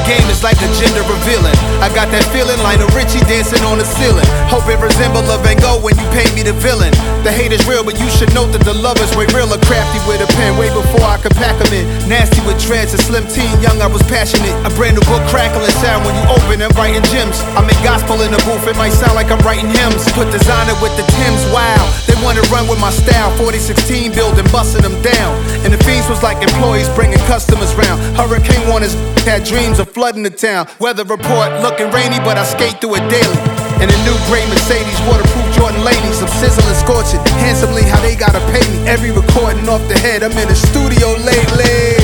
game is like a gender revealing. I got that feeling like a Richie dancing on the ceiling. Hope it resemble a Van Gogh when you paint me the villain. The hate is real, but you should note that the love is way realer. Crafty with a pen, way before I could pack them in. Nasty with dreads, a slim teen, young I was passionate. A brand new book crackling sound when you open and writing gems. I make gospel in the booth, it might sound like I'm writing hymns. Put designer with the Timbs, wow. They wanna run with my style. 4016 building, busting them down. And the fiends was like employees bringing customers round. Hurricane warners had dreams of flooding the town. Weather report looking rainy, but I skate through it daily. In a new gray Mercedes, waterproof Jordan ladies. I'm sizzling, scorching, handsomely how they gotta pay me. Every recording off the head, I'm in the studio lately.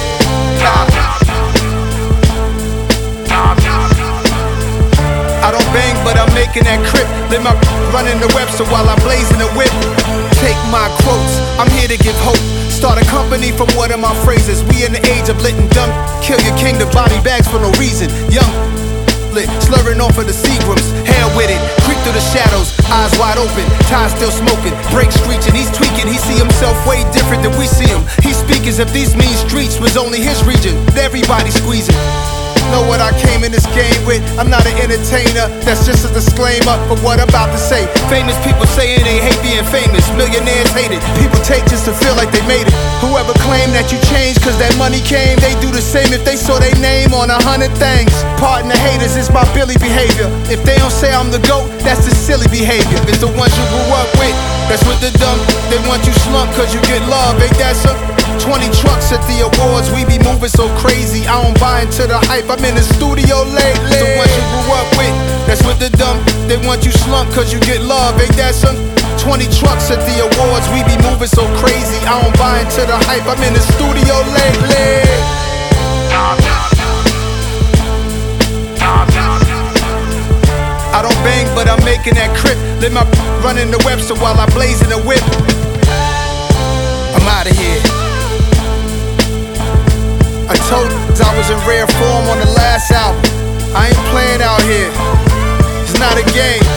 I don't bang, but I'm making that crip. Let my running the Webster while I'm blazing the whip. Take my quotes, I'm here to give hope. Start a company from one of my phrases. We in the age of lit and dumb. Kill your kingdom, body bags for no reason. Young lit, slurring off of the Seagrams. Hell with it, creep through the shadows. Eyes wide open, ties still smoking. Brakes screeching, he's tweaking. He see himself way different than we see him. He speak as if these mean streets was only his region. Everybody squeezing. Know what I came in this game with. I'm not an entertainer, that's just a disclaimer for what I'm about to say. Famous people saying they hate being famous. Millionaires hate it, people take just to feel like they made it. Whoever claimed that you changed cause that money came, they do the same if they saw their name on 100 things. Pardon the haters, it's my Billy behavior. If they don't say I'm the GOAT, that's the silly behavior. It's the ones you grew up with, that's with the dumb. They want you slump cause you get love, ain't that so? 20 trucks at the awards, we be moving so crazy. I don't buy into the hype, I'm in the studio lately. The ones you grew up with, that's with the dumb. They want you slump cause you get love, ain't that some? 20 trucks at the awards, we be moving so crazy. I don't buy into the hype, I'm in the studio lately. I don't bang, but I'm making that crip. Let my running the Webster while I blazing the whip. I'm outta here. I told you I was in rare form on the last album. I ain't playing out here. It's not a game.